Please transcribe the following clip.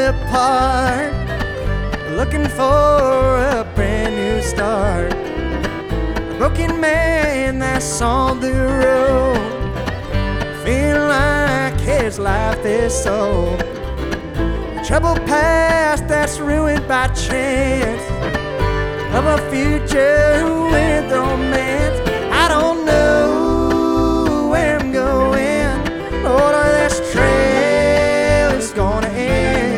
apart, looking for a brand new start. A broken man that's on the road, feeling like his life is sold. A troubled past that's ruined by chance of a future with romance.